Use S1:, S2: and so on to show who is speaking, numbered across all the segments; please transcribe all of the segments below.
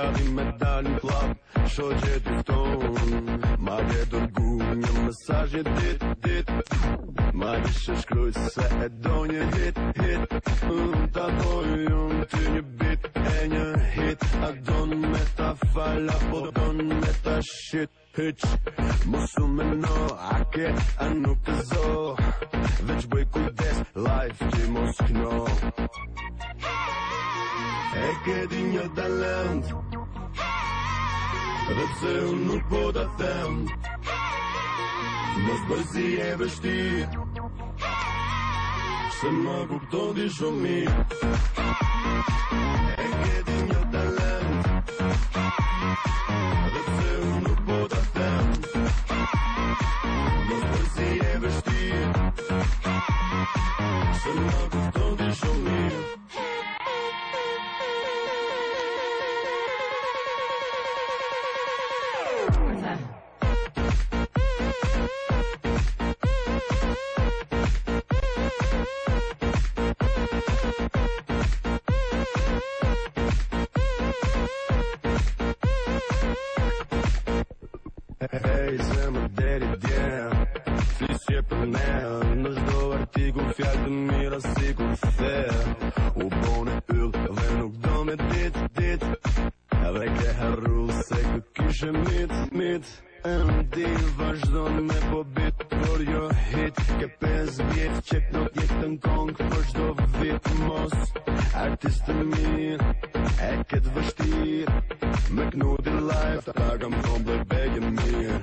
S1: Kadi me dal në klab, shoqe t'i fton. Ma dhe dërgu një mesazh një dit Ma dhe shkruaj se e do një hit Ta doj unë ty një bit e një hit A don me ta fala, po don me ta shit Hyq, mos u meno, a ke, a nuk e zo Veç bëj kujdes, life ti mos kno E ke di një talent Dhe pse unë nuk po ta them Mos bëj si e vështir Se më kupton ti shumë mirë E ke di një talent Dhe pse unë nuk po ta them Mos bëj si e vështir Se më kupton ti shumë mirë Hej, zemër deri dje Flisje për ne Në çdo artikull fjalë të mira si kur the U bone yll dhe nuk do me dit Edhe ke harru se kë kishe mit Ndi vazhdon me po bit Por jo hit Ke 5 vjet që kënot jetën kong Për çdo vit mos Artistë mirë E këtë vështir Me knudi life Ta kam thonë dhe begën mirë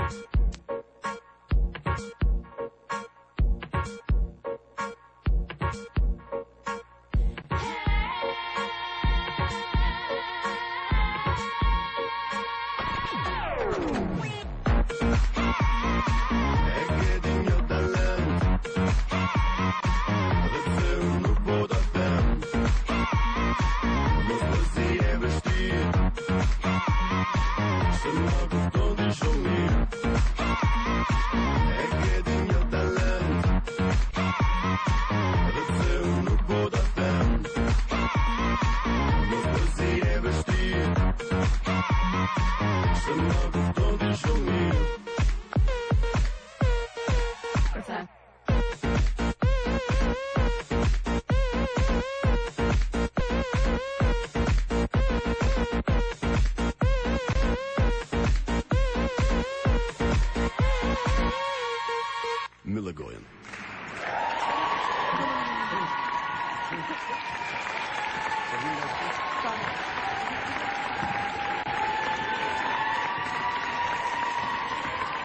S1: Mille Gojen